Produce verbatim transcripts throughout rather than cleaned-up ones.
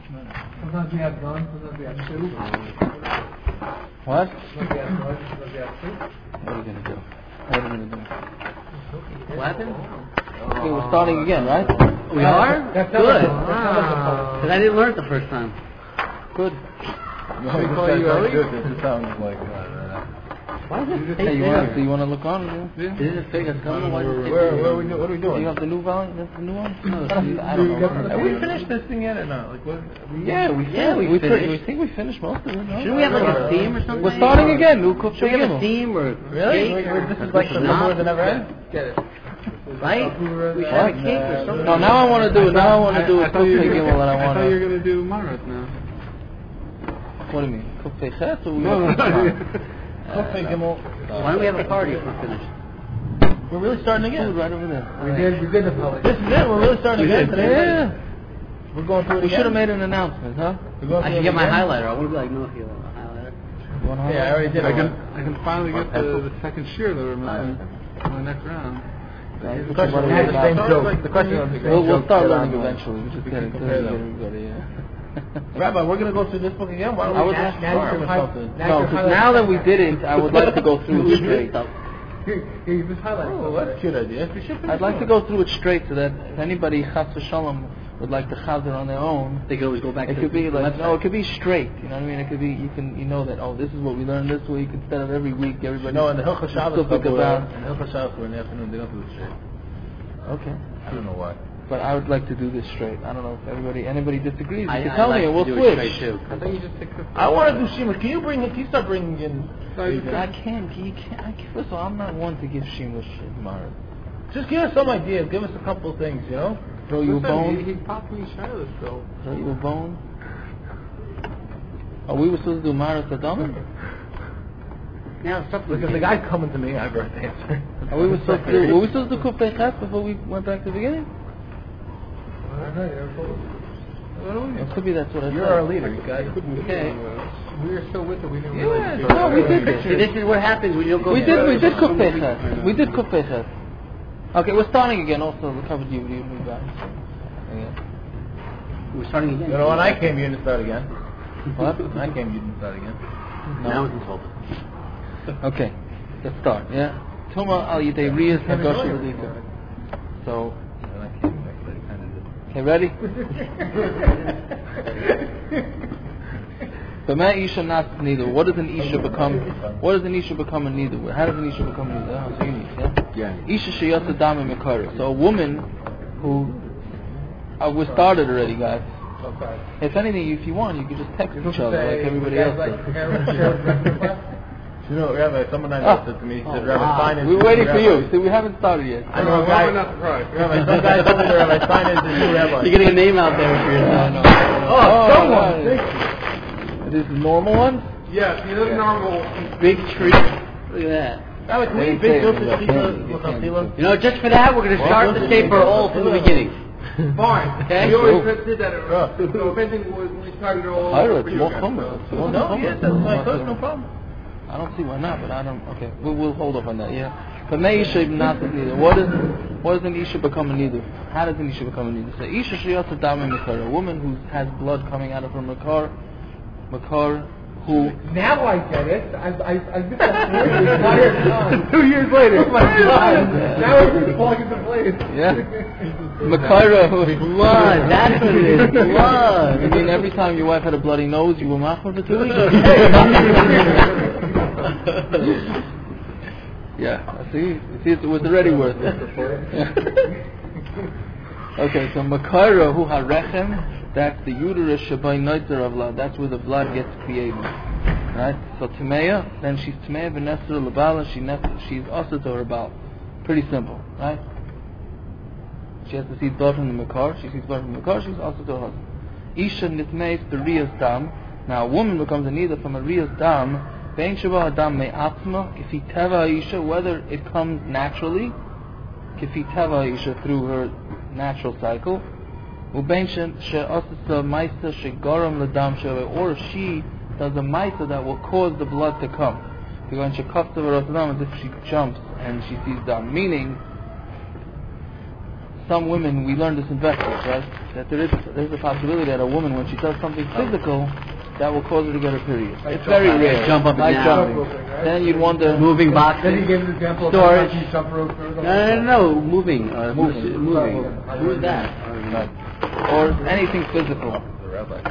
Sometimes we have one, sometimes we have two. What? Sometimes we have one, sometimes we have two. What are you going to do? What are we going to do? What happened? Okay, we're starting again, right? We are? That's Good. not Because I didn't learn it the first time. Good. No, we this call sounds you like early? good. This just sounds like. Uh, Why is it Hey, fake you there? want, do you want to look on? Yeah. Is it fake? That's coming? Why is it fake where, there? where are we do, what are we Do doing? you have the new volume? That's the new one? No, I don't, I don't know. Have we finished this thing yet or not? Like what? Yeah, we Yeah, we we, finished. we think we finished most of it. No? Shouldn't we have like a theme or something? We're starting again. New Cook Should we have a Gimel. theme or Really? cake? Wait, or wait, this is like the not? more than ever ends? Get it. Right? We should have a cake or something. No, now I want to do it. Now I want to do a I Cook thought you were Gimel gonna- and I I want thought you were to. going to do Marat now. What do you mean? Cook Chet or we No, want no, to- no. Cook Gimel. Why don't we have a party if we're finished? We're really starting again. Food right over there. We did, we did the public. This is it. We're really starting We again did. today. Yeah. We're going through it We again. should have made an announcement, huh? We're going I through should it get my again? highlighter. I want to be like, no, if you want a highlighter. You want to Yeah, I already did. I can it. I can finally get the, the second shear that we're missing in the next round. The question is the same joke. The question is the same We'll, we'll joke start that learning I'm- eventually. We just We get can it to compare them. everybody, yeah. Rabbi, we're going to go through this book again? Why don't I we would- just now start you with can something? Now No, you can because highlight- now that we didn't, I would like to go through it straight. Here, here, you just highlight Oh, it. that's a cute idea. We should finish I'd like to doing go through it straight so that if anybody, chas v'shalom, would like to chazer on their own, They could always go back it to could be the like, website. no, it could be straight. You know what I mean? It could be, you can, you know that, oh, this is what we learned this week instead of every week. it. Everybody. No, in the Hilchot Shabbos specific book, about. in the Hilchot Shabbos, we're in the afternoon. They don't do it straight. Okay. I don't know why. But I would like to do this straight. I don't know if everybody, anybody disagrees. You I, can I tell like me and to we'll do it straight switch. too. I think you just take the. I want to do Shima. Can you bring? Can you start bringing in? I can't. You can't. I can't. First of all, I'm not one to give Shemush tomorrow. Just give us some ideas. Give us a couple of things. You know. Throw you a Listen, bone. He, he popped me shirtless, though. Throw you a bone. Oh, we were supposed to do Maras Adamim? Now, stop with Because the guy's coming to me, I got to answer. Oh, we were supposed to do. Were we supposed to do Kufay Chet before we went back to the beginning? I don't know, you're supposed- It could be that's what I You're said. our leader. You guys. Okay. We were still with it, we didn't Yeah, realize. no, we did. See, this is what happens when you don't go We did. We did through Kufay it. Chet. We did Kufay Chet. Okay, we're starting again. Also, we covered you. You moved back. Again. We're starting again. You know, when I came, you didn't start again. What? When I came, you didn't start again. Now it's insulted. Okay, let's start. Yeah. Tuma al yidei riyas hagosh v'dika. So, When I came, I kind of did. okay, ready? B'ma isha nas neither. What does an isha become? What does an isha become a neither? How does an isha become a neither? Oh, so you need, yeah. Yeah. Isha sheyasa dami mekara. So a woman who uh, we started already, guys. Okay. If anything, if you want, you could just text You each could other say, like everybody guys else like does. Karen Sherwood. You know, Rabbi, someone I Oh. know said to me, he Oh, said, Rabbi, wow. sign it. We're waiting for Rabbi. you. See, we haven't started yet. I know a Why guy. am I not surprised? Rabbi, some guy told me, Rabbi, sign it as the new Rabbi. You're getting a name out there for Yeah, I yourself. know. Oh, someone. nice. Thank you. This is normal ones? Yes, he doesn't normal. Big tree. Look at that. Rabbi, can we They big say deal it to was a Tila? candy. Look You on can't Tila? You know, just for that, we're going to start the paper all from the beginning. Fine. Okay. We always did that. Yeah. So if anything, we we started it all Ira, over it's for you more guys, fun. so- It's more No, fun. yes, that's my coach, no problem. I don't see why not, but I don't. Okay, we'll, we'll hold up on that. Yeah, but may isha not neither. What is what does an isha become a neither? How does an isha become a neither? So isha sheyasa dami mekar, a woman who has blood coming out of her makar, makar who. Now I get it. I I I did that for the entire time. Two years later. Oh my God! Now it's just falling into place. Yeah. Makara who. Blood. That's what it is. Blood. I mean, every time your wife had a bloody nose, you were machmir for two weeks. Yeah, see, see, it was already worth it. Yeah. Okay, so Makara who harechem, that's the uterus shabai noitzer of blood. That's where the blood gets created, right? So Tameya, then she's Tameya v'nesra lebala. She she's also to her bal. Pretty simple, right? She has to see blood from the makar. She sees blood from the makar. She's also to her husband. Isha nitmeis b'riyas dam. Now a woman becomes a neither from a riyas dam. Bein sheba adam me'atzma kifi teva isha, whether it comes naturally, kifi teva isha through her natural cycle, ubein she'asasa ma'isa she'garam l'dam sheva, or if she does a ma'isa that will cause the blood to come. Because she kafta v'rotadam, as if she jumps and she sees dam. Meaning, some women, we learned this in Vestas, right? that there is there's a possibility that a woman, when she does something physical, that will cause her to get her period. Like It's very jump- rare. jump up and like down. jumping. Right? Then you'd wonder. Moving Then he boxes. gave an example of Storage. how you jump rope. No, no, no, no, moving. Uh, Moving. Moving. Moving. Who is that? Right. Or anything physical. The rabbi.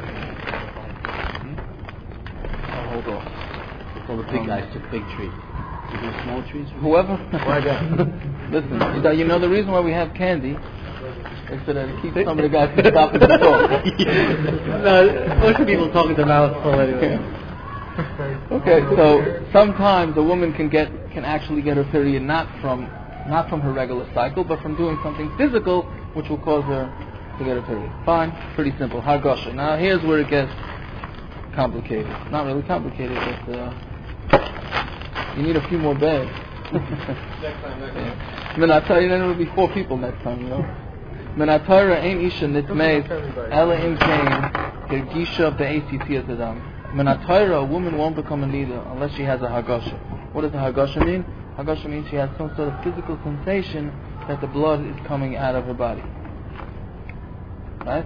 Oh, hold on. Well, the big guys took big trees. You do small trees? Whoever. Why that? Listen, you know, you know the reason why we have candy is so that it keeps some of the guys from stopping to talk. No, most people talking to mouth full anyway. Okay, so sometimes a woman can get can actually get her period not from not from her regular cycle, but from doing something physical, which will cause her to get her period. Fine, pretty simple. Hargosha. Now here's where it gets complicated. Not really complicated, but uh, you need a few more beds. Next time, next time. I mean, I tell you, then it'll be four people next time, you know. Menatayra ain't isha nitmeis ela im kain gergisha be'asitiyat adam. Menatayra, a woman won't become a leader unless she has a hagasha. What does a hagasha mean? Hagasha means she has some sort of physical sensation that the blood is coming out of her body. Right?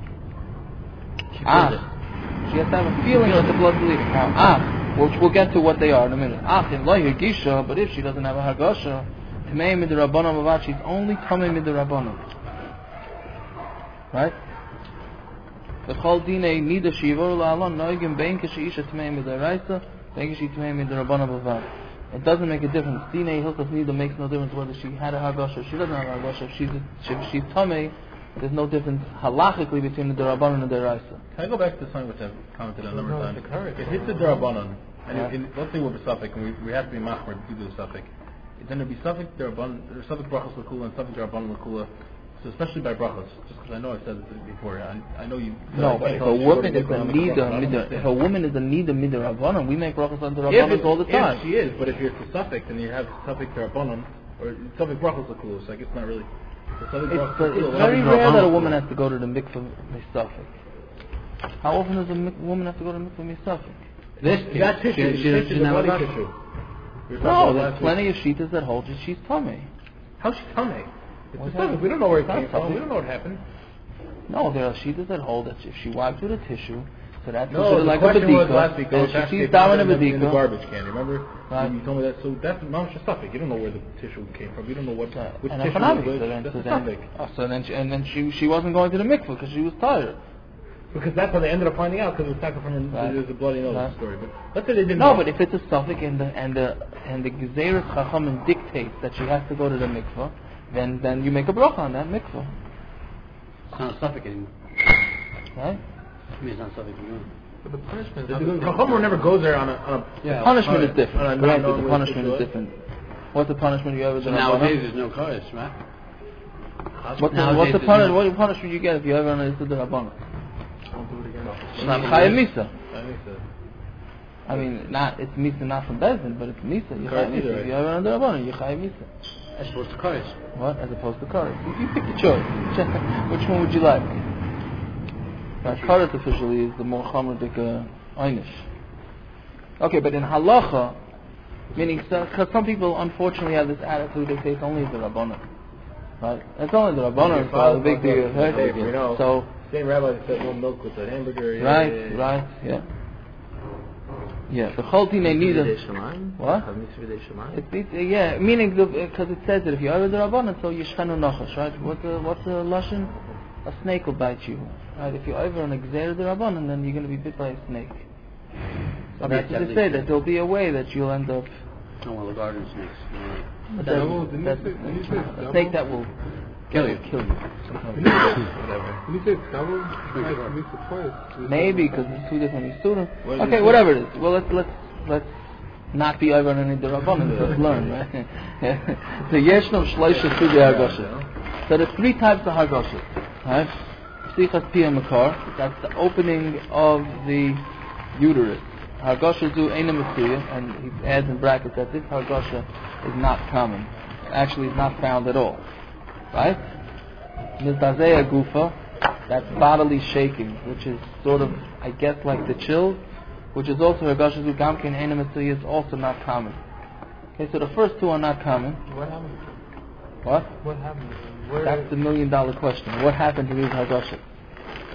Ah, she has to have a feeling that the blood's bleeding. Now, ah, which we'll get to what they are in a minute. Ah, in la gergisha, but if she doesn't have a hagasha, Tamei midrabanan bavad, she's only tamei midrabanan. Right? The chol dinei nida shivor la'alon noigim bein k'sheisha tamei midaraisa bein k'shi tamei midrabanan bavad. It doesn't make a difference. Dinei hilchos nida makes no difference whether she had a hagasha or she doesn't have a hagasha. If she's if she's tamei, there's no difference halachically between the derabanan and the deraisa. Can I go back to something which I've commented on a number of times? It hits the derabanan, and Yeah. it, it, let's say we're besafik, and we, we have to be machmer to do the suffix. Then there'd be suffix derabanan, there's suffix brachos l'kula and suffix derabanan l'kula. So especially by brachos, just because I know I said it before. I, I know you. No, I but if tell a you woman to is a go to the nida, brachos, I don't mida, understand. if a woman is a nida midarabanan, we make brachos on If derabanan it's- all the time. If she is, but if you're to suffix and you have suffix derabanan or suffix brachos l'kula, so I guess not really. So suffix It's, brachos uh, l'kula, it's well, very it's rare that a derabanan. woman has to go to the mikveh misafik. How often does a mi- woman have to go to the mikveh misafik? This That kid, tissue, she, she, tissue, she the never body got tissue. We were talking No, about there's last plenty week. of shitas that hold that she's tummy. How's she tummy? It's What's a suffix. that? We don't know where it It's came not from. suffix. We don't know what happened. No, there are shitas that hold that if she wipes with a tissue, so that's No, considered the like a question was last badika, week. and Those she sees actually down in a in the, in the badika. garbage can. Remember? Right. You told me that. So that's not just suffix. You don't know where the tissue came from. You don't know what Yeah, which and tissue Afanabi, was so which. then, That's so a then, suffix. oh, so then, she, and then she she wasn't going to the mikveh because she was tired. Because that's how they ended up finding out. Because it was taken from her. Right. There's a bloody nose Right. story. But let's say they didn't. No, know. but if it's a suffix and the and the and the Gezeres Chachamim dictates that she has to go to the mikveh, then then you make a bracha on that mikveh, It's not a suffix anymore. right? I mean, it's not a suffix anymore. But the punishment the, is the, the Chacham never goes there on a. On a Yeah. The punishment on a- is different. on a Granted, non-known the way punishment to is do it. different. What's the punishment you ever So done? nowadays there's no chorus, right? What's the, nowadays what's the there's punish, no- what punishment you get if you ever understood the Rabbana? Don't do it again. Chayav Misa. I think so. I mean, not it's Misa not from Bezdin, but it's Misa. You Correct, Chayav Misa. right. If you ever under Rabbana, you Chayav Misa. As opposed to chorus. What? As opposed to Karet. You, you pick your choice. Which one would you like? Now, Karet officially is the more Chamradik uh, Einish. Okay, but in Halacha, meaning, because some people unfortunately have this attitude, they say it's only the Rabbana. Right? It's only the Rabbana, it's not a big deal. Right? Hey, you know, So, same rabbi that said no milk with the hamburger. Yeah, right, yeah, yeah. right, yeah. Yeah, the whole thing they need a, what? It's, it's, yeah, meaning because it says that if you are the Rabbanan, so yishchanu nachash, right? What's the what's the lashon? A snake will bite you, right? If you're over on a gzeir the Rabbanan, then you're going to be bit by a snake. So that's that's at to say least- that there'll be a way that you'll end up. Oh, well, the garden snakes. Yeah. But Double, that's, didn't that's you say- didn't you say a double? snake that will Kill you. kill you. Whatever. When you say it's double, nice, at least it's twice. Maybe because it's two different yisurim. What Okay, is whatever it is. Well, let's let's let's not be over on any derabbanan. Let's learn, right? So yeshnom shloisha sugi hargoshes. So there's three types of hargoshes, right? Psichas pia makar. That's the opening of the uterus. Hargosha zu eina mesuya, and he adds in brackets that this hargosha is not common. Actually, it's not found at all, right? Mizdazeya gufa. That's bodily shaking, which is sort of, I guess, like the chills, which is also Hargashazu Gamkin Einamatsuya is also not common. Okay, so the first two are not common. What happened? What? What happened? Where That's the million dollar question. What happened to these Hargashas?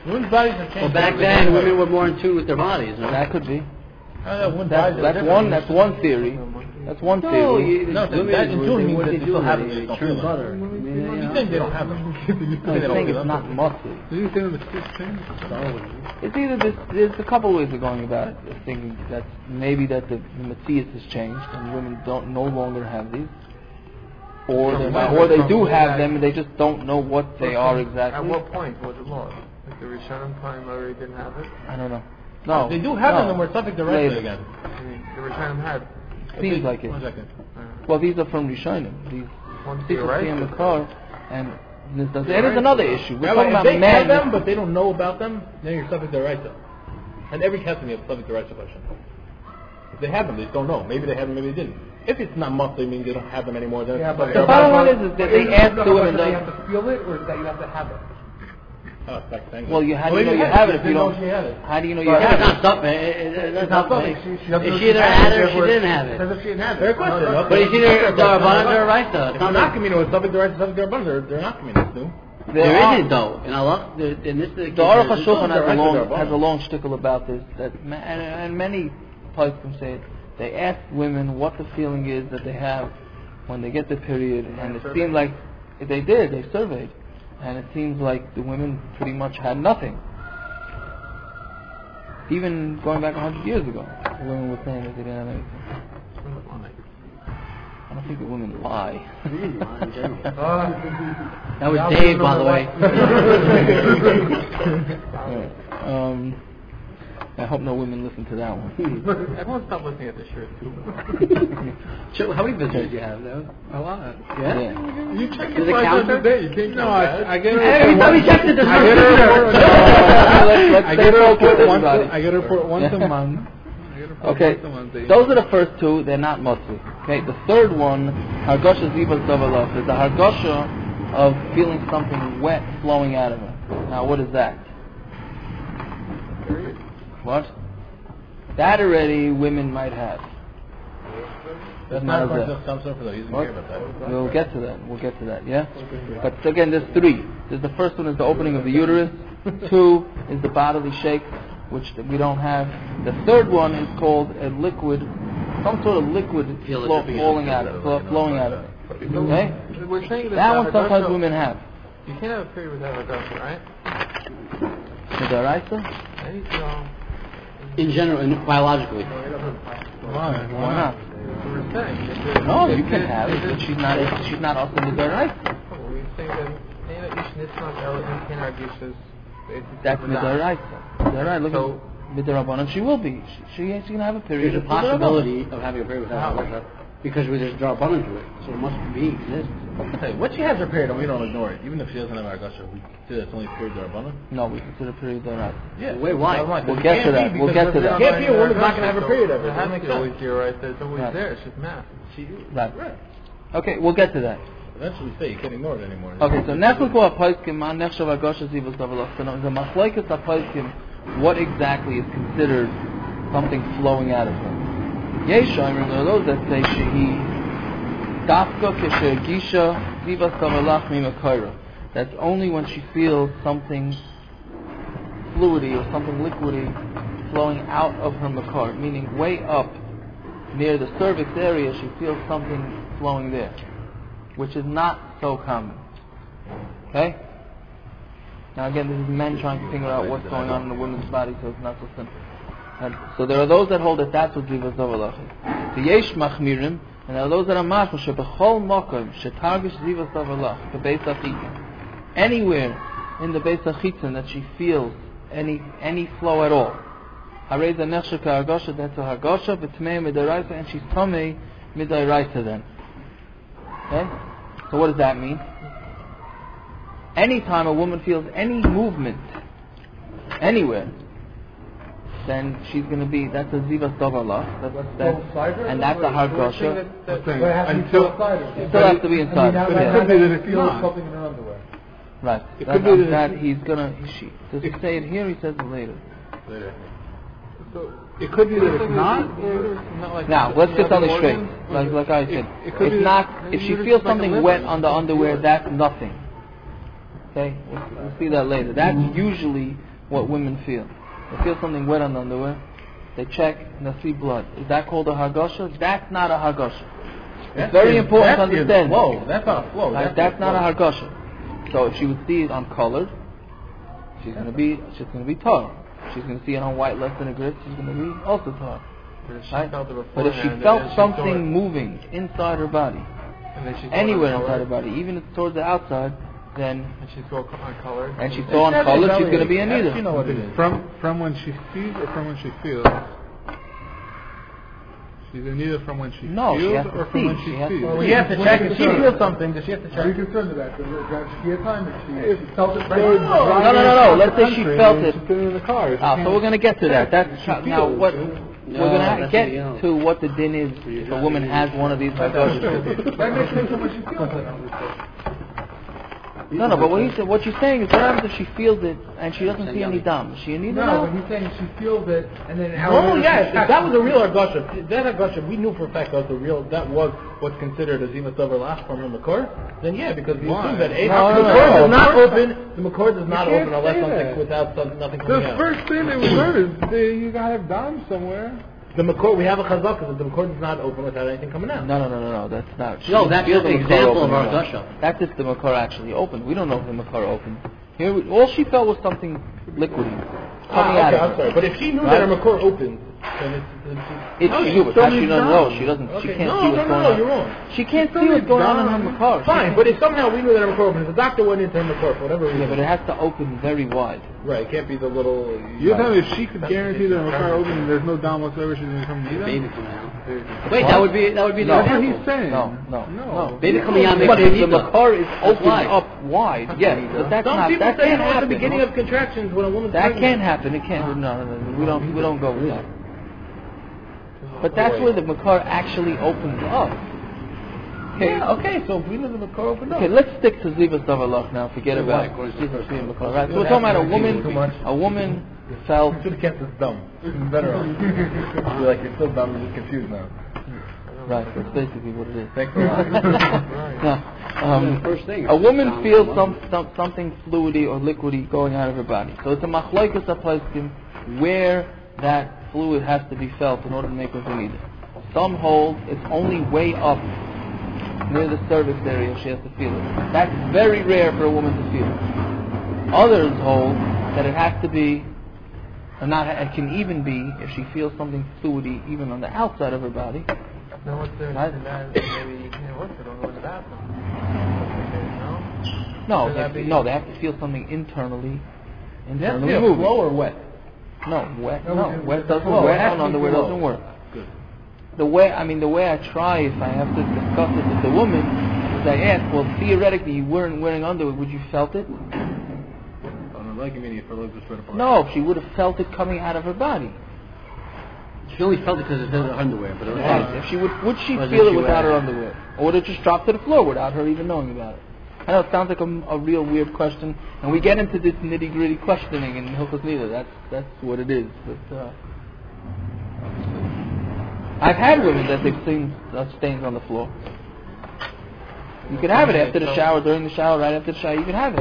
Women's bodies have changed. Well, back then, women were more in tune with their bodies. No? That could be. How that women's That's, bodies are that's different. one. That's one theory. That's one No, theory. you, No, women, that in tune means what that they they do, still have it, they, they they don't churn feel it. butter. I mean, you You know. think they don't have them? You No, think they I'm don't saying feel it's them? not musty. Did you say the sixteen? It's either this. There's a couple ways of going about it. Thinking that maybe that the, the Matthias has changed and women don't no longer have these, or No, they why- or they why- do why- have why- them and they just don't know what they are At exactly. what point was it lost? Like the Rishonim time already didn't have it? I don't know. No, They do have no. them, and we're subject to Later. wrestling again. I mean, the Rishonim had Seems like it. One second. uh, Well, these are from Rishonim. These one people theory, see in the right? car, and this does. It is another issue. We're Yeah, talking but about if they have men. them, but they don't know about them, then you're subject to right. And every Catholic you have subject to right question. If they have them, they just don't know. Maybe they have them, maybe they didn't. If it's not monthly, means they don't have them anymore. Then Yeah, but The bottom line is, is that they ask the women. Do you don't- have to feel it, or is that you have to have it? Oh, it's back to English. Well, you how do Well, you know maybe you they have it if you They know don't? she had it. How do you know you But- have It's it? not something. It, it, it, that's not something. She, she doesn't If know she either had had it, it or she therefore- didn't have Because it. if she didn't have it. Fair question. No, no, But it's either Darabana or Raisa. It's If not they're not like- communal, it's subject to right, subject to Rabbanan. They're, they're not communal. No? There are- isn't though. In Allah, there, in this case, The Aruch there's- HaShulchan has a Right, long they're has a wrong. long shtickle about this. That ma- and, and many poskim say it. They ask women what the feeling is that they have when they get the period, and it seemed like if they did, they surveyed, and it seems like the women pretty much had nothing. Even going back a hundred years ago, the women were saying that they didn't have anything. I don't think the women lie. That was Dave, by the way. Yeah. Um, I hope no women listen to that one. Everyone stop looking at this shirt too. Sure, how many visitors do you have though? A lot. Yeah. Yeah. You check Is it your price counter? every day. You can't No, count that. I, I get her. Every time we checked it, there's I no get her visitor. report. Let's- let's I stay get her focused, report once. everybody. A, I get her report once Yeah. a month. I get her report Okay, once a month. They- those are the first two. They're not mostly. Okay, the third one, Hargosha Zivas Davalach, is the Hargosha of feeling something wet flowing out of her. Now, what is that? What? That already women might have. That's Not not as a that. part of some sort of that. He doesn't What? care about that. We'll get to that. We'll get to that. Yeah. But again, there's three. There's the first one is the opening of the uterus. Two is the bodily shake, which we don't have. The third one is called a liquid, some sort of liquid Feel it flow, dripping flowing out. out of, flow, flowing out of it. Okay. We're saying That one sometimes Haggadah- women have. You can't have a period without Haggadah, right? Midaraisa? Any, no. In general, in, biologically. Why? Why not? That's what we're saying. If it- No, if you can it- have it, if but she's not. She's not also midaraisa. Oh, we're saying that Nena Ish Nitzman El Imkin Argishas. That's midaraisa. Midaraisa. Look So- at midarabanan. She will be. She, she, she can have a period. There's a It's midarabanan. possibility of having a period without Haggadah because there's Darabana to it, so it must be exist. Hey, when she has her period, and we don't ignore it, even if she doesn't have Argasha, we consider it's only a period of Rabbanan. No, we consider period midaraisa. Yeah. Wait, why? That's right, 'cause We'll it get can't to be that. We'll because get to if that. It can't be a woman's not going to have her period ever. It has That makes to always sense. be right there. It's always Right. there. It's just math. Right. Right. Okay, we'll get to that. Eventually, say you can't ignore it anymore. Okay, so nechluku apaiskim man nechshav agosha zivus davalach. So the machlokes apaiskim, what exactly is considered something flowing out of her? Yeshayim, there are those that say shehi dafka keshergisha zivus davalach mimakayra. That's only when she feels something fluidy or something liquidy flowing out of her makar, meaning way up near the cervix area, she feels something flowing there, which is not so common. Okay? Now again, this is men trying to figure out what's going on in a woman's body, so it's not so simple. And so there are those that hold that that's what Zivas Davalach is. The Yesh Machmirim, and there are those that are Machmir, Shebechol Mokom, Shetargish Zivas Davalach, the Beis HaChitzon. Anywhere in the Beis HaChitzon that she feels any any flow at all. Hareza Nechsha Ka'argosha, that's a Hargosha, V'tmei Midaraisa, and she's Tomei Midaraisa then. Okay? So what does that mean? Anytime a woman feels any movement anywhere, then she's going to be, that's a Zivas Davalach, that's, that's, and that's a Hargosha. Until It still has to be inside. But it Yeah. could be that it's Feels not. something in her underwear. Right. It That, could be that that it's- he's going to, she, does he say it here? He says it later. Later. So, It could be that it's not. not like Now, the- let's the get other something straight. organs? Like, like I said, It- it could it's be not, that- if she maybe feels it's like a something liver. wet on the You can underwear, feel it. that's nothing. Okay? We'll, we'll see that later. That's usually what women feel. They feel something wet on the underwear. They check and they see blood. Is that called a hargasha? That's not a hargasha. It's very important to understand. Flow. That's not a flow. That's, that's not a hargasha. So if she would see it on colored, she's going to be she's going to be tar. She's going to see it on white less than a grit. She's going to be also tar. Right? But if she felt something moving inside her body, anywhere inside her body, even if it's towards the outside, then and she saw on color, and she saw on color, she's going to be a neither. You know what it is. From from when she sees or from when she feels? She's in either from when she no, feels she has to or see. from when she, she has sees. To well, you have to check. If she feels something, does she have to check? Are you concerned with that? Does she have time? If she, if she felt it, no, no, no, no, no. Let's say she felt it. She's sitting in the car. Ah, so we're going to get to that. That's now what No, we're going to that's get the, uh, to what the din is if a woman has one of these hargashas. That makes sense when she feels it. No, no, but what he said, what you're saying is what happens if she feels it and she doesn't see any dam? Is she a neither No, now? but he's saying she feels it, and then how? Oh yes, if that was a real hargasha. That hargasha, we knew for a fact that was the real. That was what's considered a zima sover last from the makor. Then yeah, because we assume that a No, the no, makor no. does not open. The makor does not can't open unless say something that. without some, nothing coming The out. first thing they would learn is they, you gotta have dam somewhere. The makor, we have a chazaka that the makor does not open without anything coming out. No, no, no, no, no. That's not. She No, that's feels just an the makor example of opening up. hargasha. That's if the makor actually opened. We don't know if the makor opened. Here, we, all she felt was something liquidy coming Ah, out okay, of I'm her. sorry. But if she knew Right? that her makor opened, then it's. it's, If no, she you knew, but still how she need doesn't dam. know. She doesn't. Okay. She can't no, see no, what's no, going no, on. you're wrong. She can't still see what's need going on in dam. her makor. She Fine, can't- but if somehow we knew that her makor opened, if the doctor went into her makor for whatever reason, Yeah, but it has to open very wide. right, it can't be the little. You're telling me if she could guarantee that her car open and there's no dam whatsoever, she's gonna come neither? Baby coming out. Wait, that would be that would be the No. That's what example. he's saying. No, no, no. no. Baby coming out makes But if the neither. makor is opened why. up wide, yes, but that's Some not. people That say can't no, at the happen. beginning of contractions when a woman's That pregnant. can't happen. It can't. No, no, no. We don't. We don't go with that. But that's where the makor actually opens up. Okay. Yeah, okay, so if we know the makor opened up. Okay, let's stick to Zivas Davalach now. Forget Yeah, about why? According to the Zivas first being one. makor. Right. So we're talking about a woman. A woman felt. You should have kept this dumb. It's better off. You're like, you're still dumb, you're just confused now. Right. That's basically what it is. Thanks a lot. No, um, First thing. a woman feels some, some something fluidy or liquidy going out of her body. So it's a machlokes aplaskim where that fluid has to be felt in order to make her neither. Some hold it's only way up near the cervix area she has to feel it. That's very rare for a woman to feel it. Others hold that it has to be, or not, it can even be if she feels something fluidy even on the outside of her body. No, what's there? Right. Maybe you can't work. Don't go to the bathroom. No, Could they that have to, be- no, they have to feel something internally, That's internally yeah, moving. flow or wet? No, wet. No, No, we can- wet doesn't flow. work. It has On to be underwear flow. doesn't work. Good. The way, I mean, the way I try if I have to discuss it with the woman is I ask, well, theoretically, you weren't wearing underwear. Would you felt it? Oh, no, like you mean for legs are spread apart. No, she would have felt it coming out of her body. She only felt it because it was her underwear, but it was Right. If she would, would she Wasn't feel it she without wearing her it? underwear, or would it just drop to the floor without her even knowing about it? I know it sounds like a, a real weird question, and we get into this nitty gritty questioning in Hilchos Nida. That's that's what it is. But uh, I've had women that they've seen uh, stains on the floor. You could have it after the shower, during the shower, right after the shower. You could have it.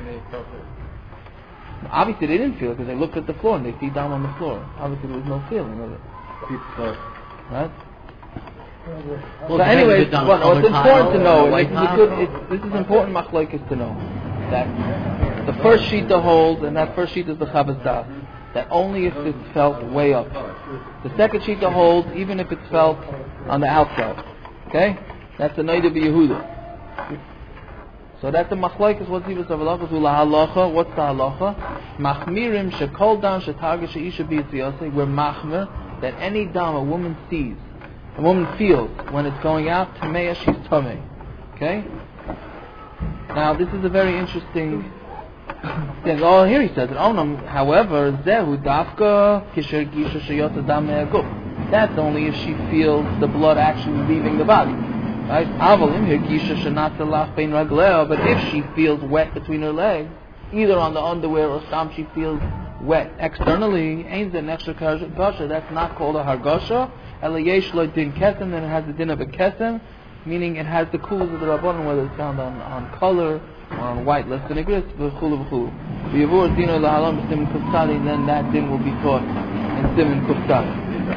Obviously, they didn't feel it because they looked at the floor and they see down on the floor. Obviously, there was no feeling of it. Right? Well, So anyways, depends if it's on what, a what's colored important to tile know, or a white and this is, a tile. good, it's, this is important machlokes to know, that the first sheet to hold, and that first sheet is the Chavas Das, that only if it's felt way up. The second sheet to hold, even if it's felt on the outside. Okay? That's the Naida B'Yehuda. So that's the machlokes, what's the halacha, halacha, what's the halacha? Machmirim shekol dam shetarga sheisha b'yitziyase, we're machmir, that any dam a woman sees, a woman feels when it's going out, tameya, she's tameh. Okay? Now, this is a very interesting thing. Oh, here he says it. Oh, no, however, zehu dafka kisher gisha sheyotza dam me'aguf. That's only if she feels the blood actually leaving the body. Right? Avalim here gisha shenatza lach bein ragleo. But if she feels wet between her legs, either on the underwear or some she feels wet externally, ain't an extra hargasha. That's not called a hargasha. Elayesh lo din kesem, then it has the din of a kesem, meaning it has the kulas of the rabbanon, whether it's found on, on color or on white less than a gris, v'chulu v'chulu. V'yavur dino lahalom b'simin kufsadi, then that din will be taught in simin kufsadi.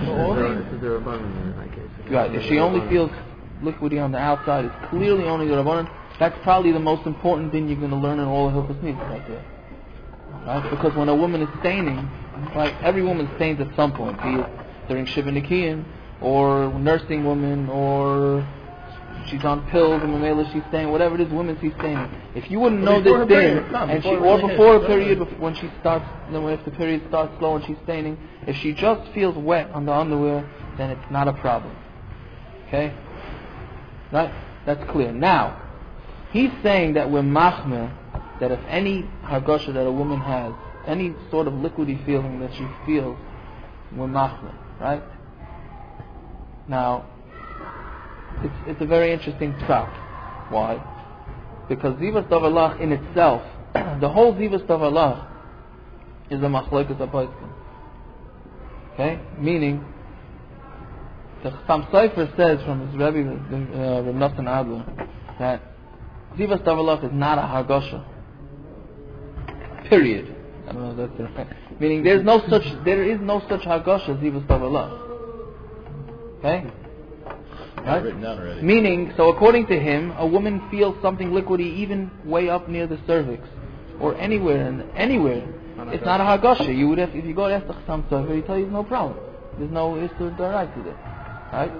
Right, if she only feels liquidy on the outside, it's clearly only the Rabbanan. That's probably the most important thing you're going to learn in all of Hilchos Nida right there. Right? Because when a woman is staining, like every woman stains at some point, be it during Shiva Nikiyin, or nursing woman, or she's on pills and Mamela she's staining, whatever it is, women she's staining. If you wouldn't know this thing, and she, or before a period, when she starts, if the period starts slow and she's staining, if she just feels wet on the underwear, then it's not a problem. Okay? Right? That's clear. Now, he's saying that we're machmer, that if any hargosha that a woman has, any sort of liquidy feeling that she feels, we're machmer. Right? Now, it's, it's a very interesting psak. Why? Because Zivas Davalach in itself, the whole Zivas Davalach is a machlokes hapoiskim. Okay? Meaning, the Chassam Sofer says from his Rebbe, uh, Reb Nosson Adler, that Zivas Davalach is not a hargosha. Period. I don't know if that's the right. Meaning, there's no such, there is no such hargosha Zivas Davalach. Okay? Right? Written down already. Meaning, so according to him, a woman feels something liquidy even way up near the cervix, or anywhere, and anywhere. It's not a hargosha. You would have, if you go to Esther Chassam Sofer, he tell you no problem. There's no issue to right to this, right?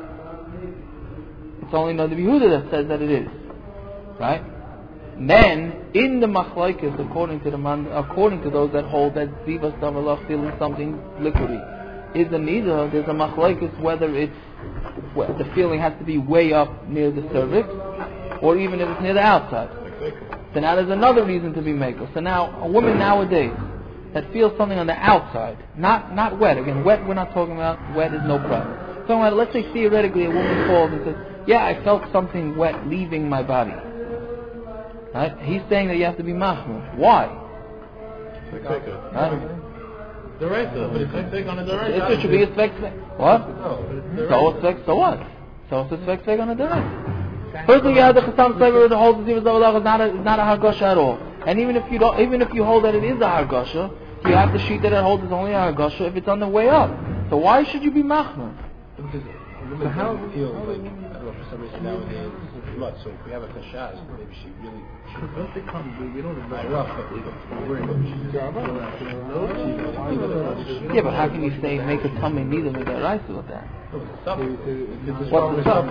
It's only Noda B'Yehuda that says that it is, right? Then in the machlokes, according to the man, according to those that hold that Zivas Davalach feeling something liquidy, is a nida. There's a machlokes whether it's well, the feeling has to be way up near the cervix, or even if it's near the outside. So now there's another reason to be makel. So now a woman nowadays that feels something on the outside, not not wet. Again, wet we're not talking about. Wet is no problem. So about, let's say theoretically a woman falls and says, "Yeah, I felt something wet leaving my body." Right? He's saying that you have to be machmir. Why? Right? The right, but it's like on the right. It should be a spec. What? So it's spec. So what? So it's a spec spec on the right. Firstly, you have the Chassam Sofer that holds the Zivas Davalach is not a is not a hargosha at all. And even if you don't, even if you hold that it is a hargosha, you have the sheet that it holds is only a hargosha if it's on the way up. So why should you be machmir? Because a woman doesn't feel like, I don't know, for some reason nowadays it's blood. So if we have a kashaz, maybe she really. Once they come, we don't even Not rough, but we're worried about she's. Yeah, but how can you say make a tummy neither with that rice with that? What's What's the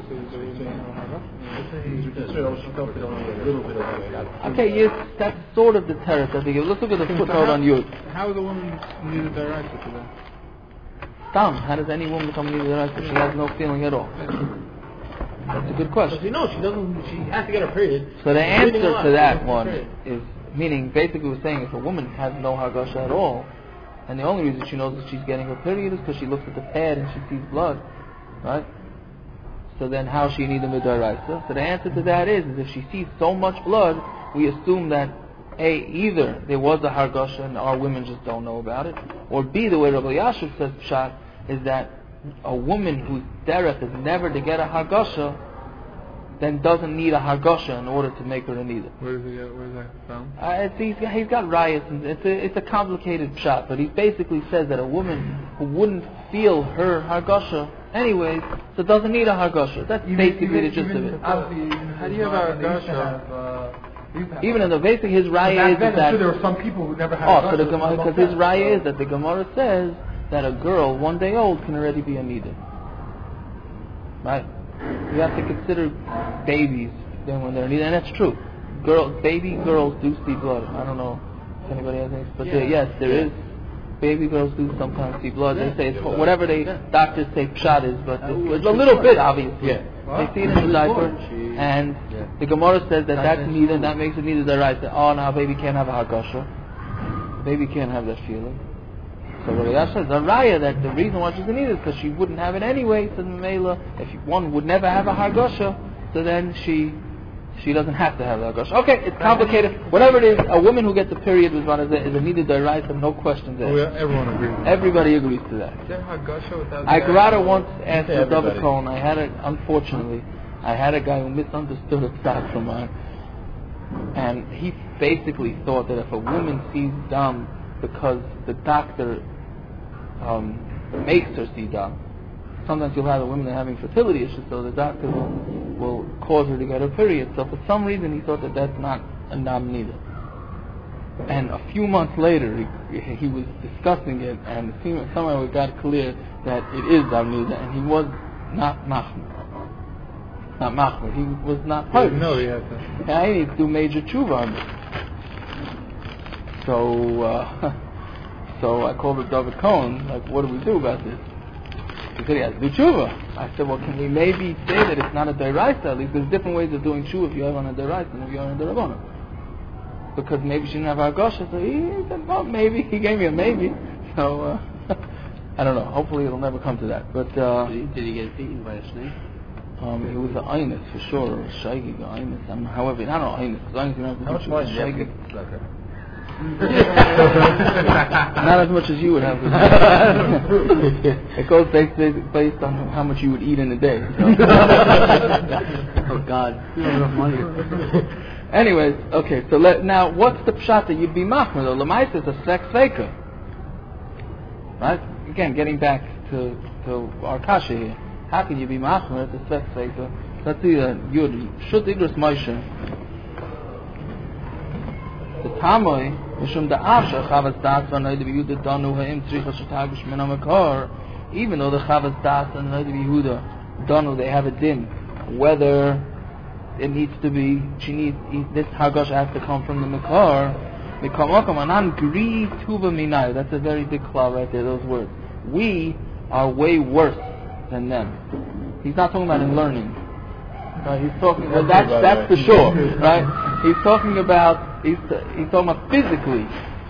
Okay, yes, that's sort of the terrace I think. Let's look at the footnote on Yud. How is a woman needed the right to that? Tom, how does any woman become neither the rice if she has no feeling at all? That's a good question. You know, she doesn't. She has to get her period. So the answer to that one is, meaning basically we're saying if a woman has no hargosha at all, and the only reason she knows that she's getting her period is because she looks at the pad and she sees blood, right? So then how she need the midaraisa? So the answer to that is, is if she sees so much blood, we assume that A, either there was a hargosha and our women just don't know about it, or B, the way Rabbi Yashiv says pshat is that a woman whose derech is never to get a hargosha then doesn't need a hargosha in order to make her a nida. Where is it? Where is that found? Uh, it's, he's, he's got riots, and it's a it's a complicated shot, but he basically says that a woman who wouldn't feel her hargosha anyways, so doesn't need a hargosha. That's even, basically even, the gist even of it. How do you have a hargosha? Even in the basic, his raya is then, that. I'm sure there were some people who never had. Oh, so the Gemara, because his raya is that the Gemara says that a girl one day old can already be a nida. Right? You have to consider babies then when they're nida, and that's true. Girl, baby girls do see blood. I don't know if anybody has any, but yeah. there, yes, there yeah. is. Baby girls do sometimes see blood. Yeah. They say it's whatever they yeah. doctors say pshat is, but it's, it's a little bit obviously. Yeah. They see it in the diaper, and yeah. the Gemara says that that's nida, and that makes it nida the right. That, oh, now baby can't have a hargosha. Baby can't have that feeling. So Rabbi Yasha says a raya that the reason why she's a nida is because she wouldn't have it anyway. So Mela, if one would never have a hargosha, so then she. She doesn't have to have that hargosha. Okay, it's complicated. Whatever it is, a woman who gets a period with one is a, is a needed deraisa, no questions there. Oh, yeah, everyone agrees. Everybody agrees to that. Is there hargosha without? I Grata once asked the double cone. I had it. Unfortunately, I had a guy who misunderstood a psak from mine. And he basically thought that if a woman sees dam because the doctor um, makes her see dam, sometimes you'll have a woman that are having fertility issues, so the doctor will, will cause her to get her period. So for some reason he thought that that's not a dam neither. And a few months later he, he was discussing it, and somehow it got clear that it is dam neither, and he was not machmir. Not machmir. He was not punished. No, he has to. Yeah, he needs to do major tshuva on this. So, uh, so I called up David Cohen, like, what do we do about this? He said he has to do tshuva. I said, well, can we maybe say that it's not a deraisa? At least there's different ways of doing tshuva if you have on a deraisa and if you have on a derabana. Because maybe she didn't have Argosha, so he said, well, maybe. He gave me a maybe. So, uh, I don't know. Hopefully it'll never come to that. But, uh, Did he, did he get eaten by a snake? Um, it was an Einus for sure, or a Shaigi, an Einus. I don't know, however, not an Einus, because Einus you don't have to How much do more a did you have to Shaigi. get sucker? Not as much as you would have to do. It goes based, based on how much you would eat in a day. So. Oh God, you don't have enough money. Anyways, okay, so let, now what's the pshat that you'd be machmir? The lemais is a sex faker. Right? Again, getting back to, to our kasha here. How can you be machmir at the sex faker? Let's see, uh, Yud, Shut Idris Moshe. The Tamoy, Mishum Da'asha, Chavas Das, Vanoid Yehuda, Danu, Ha'im, Tzricha, Shetagish, Menamakar, even though the Chavas Das and Vanoid Yehuda, Danu, they have a din, whether it needs to be, she needs, this Hagosh has to come from the Makar, Mikamakam, Anan, Gri, Tuba, Minai, that's a very big claw right there, those words. We are way worse than them. He's not talking about in learning. Right? He's talking, well, that's, that's for sure, right? He's talking about, He's, he's talking about physically,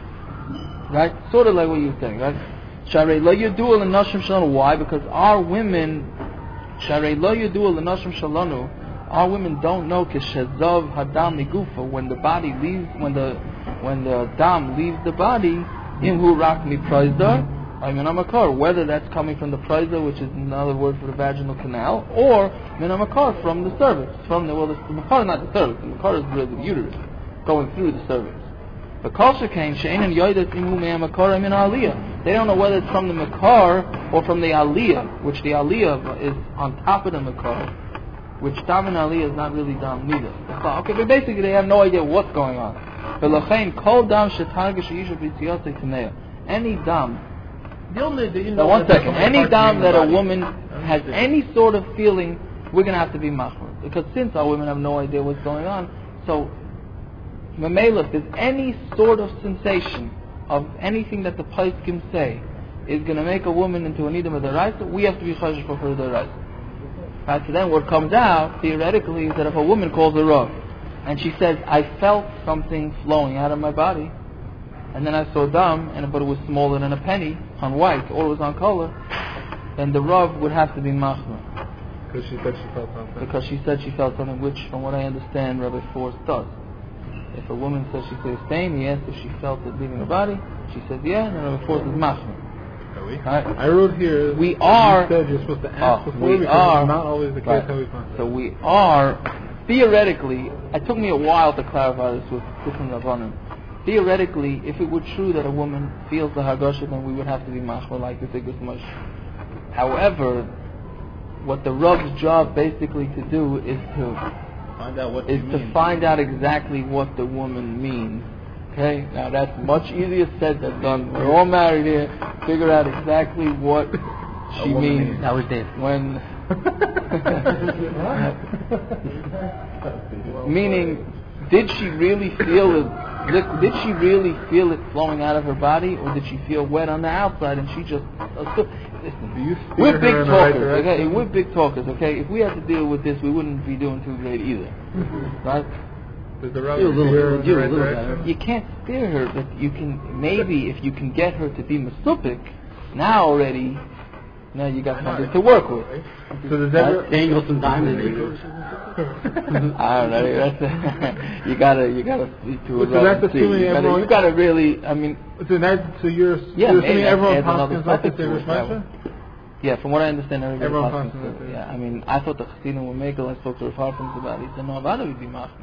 right? Sort of like what you're saying, right? Sharei lo yadua l'nashim shalanu. Why? Because our women, Sharei lo yadua l'nashim shalanu. Our women don't know kishazav hadam migufa, when the body leaves, when the when the dam leaves the body, imhu rak mi praizda, I mean amakar. Whether that's coming from the praizda, which is another word for the vaginal canal, or min amakar from the cervix, from the well, the, the makar is not the cervix. The makar is really the uterus, going through the cervix. The culture came shein and yoidas imu me'amakar min aliyah. They don't know whether it's from the makar or from the aliyah, which the aliyah is on top of the makar, which dam and aliyah is not really dam neither. Okay, but basically they have no idea what's going on. But lachein kol dam shetargish yishu b'tziyotei tameya. Any dam. The only, the, you Now know, one second. Any dam that a body. woman has any sort of feeling, we're going to have to be machmir. Because since our women have no idea what's going on, so Mamela, if there's any sort of sensation of anything that the Paiskim say is going to make a woman into an idam of the right, we have to be chashish for her the right. Right. So then what comes out, theoretically, is that if a woman calls a rav, and she says, I felt something flowing out of my body, and then I saw dam, and but it was smaller than a penny, on white, or it was on color, then the rav would have to be machmir. Because she said she felt something. Because she said she felt something, which, from what I understand, Rabbi Force does. If a woman says she says stain, he asked if she felt it leaving her body. She says yeah, and then Rabbi Force is machmir. Right? I wrote here. We are. You said you're supposed to ask uh, before we because are, it's not always the case right. how we find it. So we are theoretically. It took me a while to clarify this with different rabbanim. Theoretically, if it were true that a woman feels the hagosha, then we would have to be machmir like the Tigris Moshe. However, what the Rav's job basically to do is to Find out what is you to mean. find out exactly what the woman means. Okay, now that's much easier said than done. We're all married here. Figure out exactly what she means That was Dave. when. Meaning, did she really feel it? Did she really feel it flowing out of her body, or did she feel wet on the outside and she just? Listen, Do you steer we're her big in the right talkers, direction? okay? We're big talkers, okay? If we had to deal with this, we wouldn't be doing too great either, right? Does the Rav Do a little steer her bit, in the do a right little direction? better. You can't steer her, but you can maybe if you can get her to be masupik, now already, now you got something to work with. So does that Dangle some diamonds. I don't know. That's a, you gotta, you gotta speak to it. So that's assuming you gotta, everyone- you gotta really. I mean, So, that, so you're, Yeah, you're maybe assuming that everyone adds another Paskins like the topic to Tigris it, that Moshe? yeah. From what I understand, everybody Everyone talks talks about it. Yeah, I mean, I thought the Chassidim were makel. I spoke to Rav Harpins about it. He said, "No, Avada would be machmir."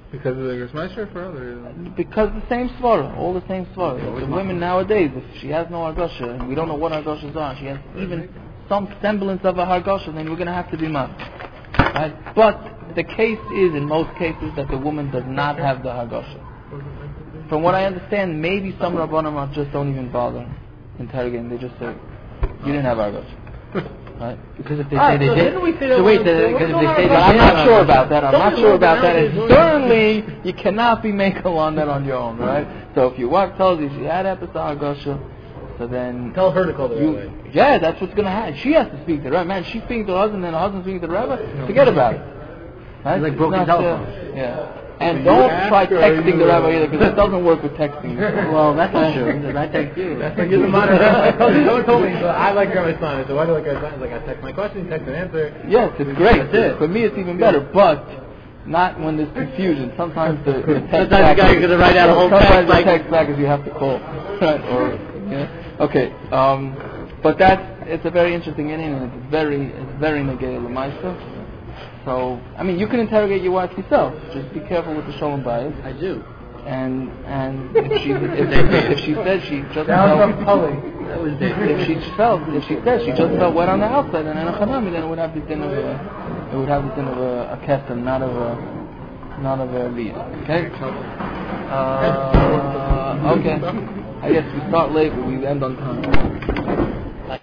Because of the Gersmeisher for other. Because the same svara, all the same svara. The women nowadays, if she has no hargasha, and we don't know what hargashas are, she has even some semblance of a hargasha, then we're going to have to be mad. Right? But the case is, in most cases, that the woman does not have the hargasha. From what I understand, maybe some Rabbanim just don't even bother interrogating. They just say, you didn't have hargasha. Right? Because if they Ah, say they so did, didn't we say that so wait, one- the- so because if what's they going say on? they But I'm did not have sure hargasha- about that. I'm Don't not you sure know about that. that And nowadays- certainly, you cannot be making on that on your own, right? So if your wife tells you she had episode hargasha, so then Tell her to call the you, rabbi. yeah, that's what's going to happen. She has to speak to the rabbi. Man, she's speaking to her husband, and her husband speaking to the rabbi. Forget about it. Right? It's like It's broken not, telephone. Uh, yeah. And You don't ask try her, texting the you- rabbi either, because it doesn't work with texting. Well, that's not true. Because I text you. That's like you're the monitor. Someone told me, so I like Rabbi Stein. So why do I like Rabbi Stein? Like I text my question, text an answer. Yes, it's great. That's it. For me, it's even better, but not when there's confusion. Sometimes the, the text Sometimes back the guy is gonna write out a whole sometimes text the like- text back is you have to call. Right? Or, yeah. Okay. Um, but that's it's a very interesting inning, and it's very it's very negay l'maisa. So I mean, you can interrogate your wife yourself. Just be careful with the shalom bayis. I do. And and if she if, if she said she just Down felt from Tully. That was if she felt if she said she just felt wet on the outside and in a chanami, then it would have the din of a it would have the din of a, a kesem, not of a not of a lead. Okay. Uh, okay. I guess we start late, but we end on time.